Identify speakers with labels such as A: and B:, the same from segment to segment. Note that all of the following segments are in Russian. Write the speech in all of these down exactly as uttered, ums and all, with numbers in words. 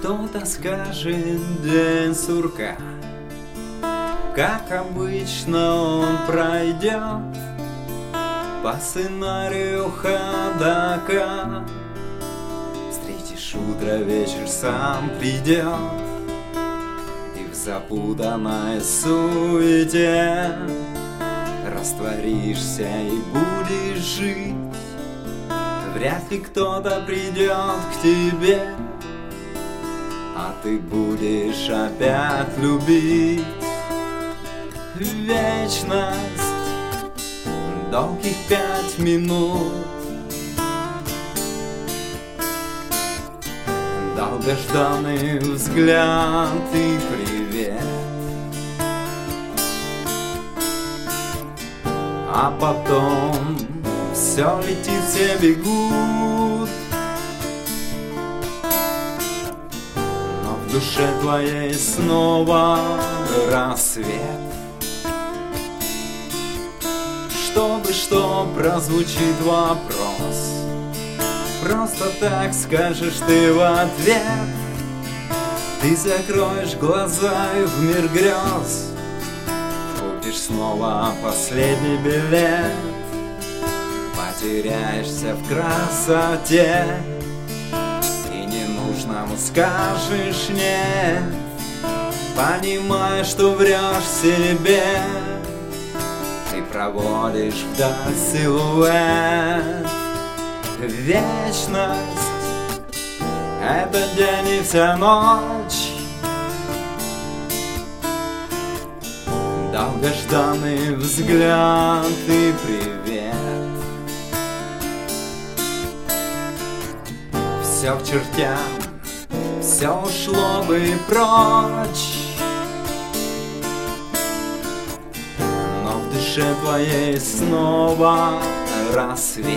A: Кто-то скажет день сурка, как обычно он пройдет по сценарию ходока. Встретишь утро, вечер сам придет, и в запутанной суете растворишься и будешь жить. Вряд ли кто-то придет к тебе, а ты будешь опять любить. Вечность, долгих пять минут, долгожданный взгляд и привет. А потом все летит, все бегут, но в душе твоей снова рассвет. Чтобы что прозвучит вопрос, просто так скажешь ты в ответ. Ты закроешь глаза и в мир грез купишь снова последний билет. Потеряешься в красоте и ненужному скажешь нет, понимая, что врешь себе. Ты проводишь вдаль силуэт. Вечность — это день и вся ночь, долгожданный взгляд и привет. Все к чертям, все ушло бы прочь, но в душе твоей снова рассвет.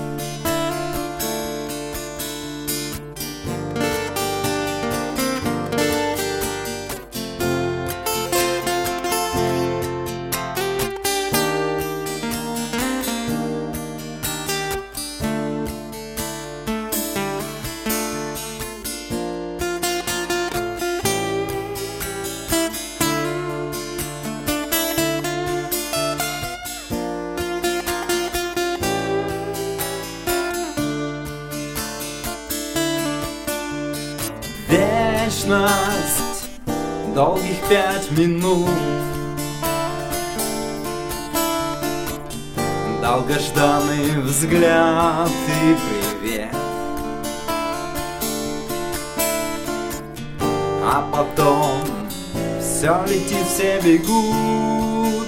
A: Вечность, долгих пять минут, долгожданный взгляд и привет. А потом все летит, все бегут,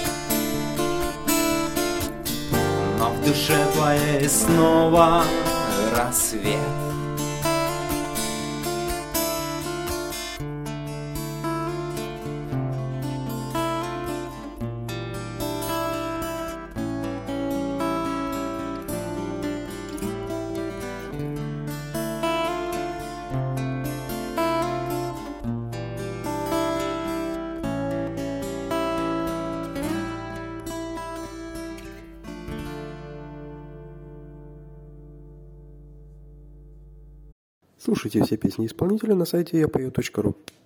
A: но в душе твоей снова рассвет.
B: Слушайте все песни исполнителя на сайте я пою точка ру.